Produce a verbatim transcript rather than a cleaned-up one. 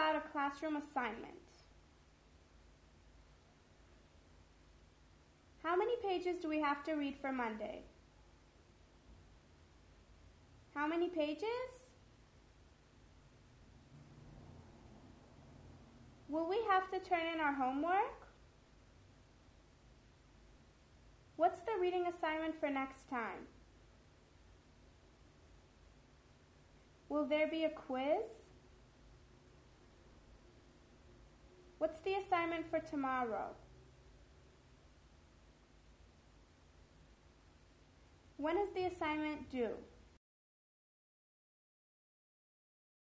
about a classroom assignment. How many pages do we have to read for Monday? How many pages? Will we have to turn in our homework? What's the reading assignment for next time? Will there be a quiz? What's the assignment for tomorrow? When is the assignment due?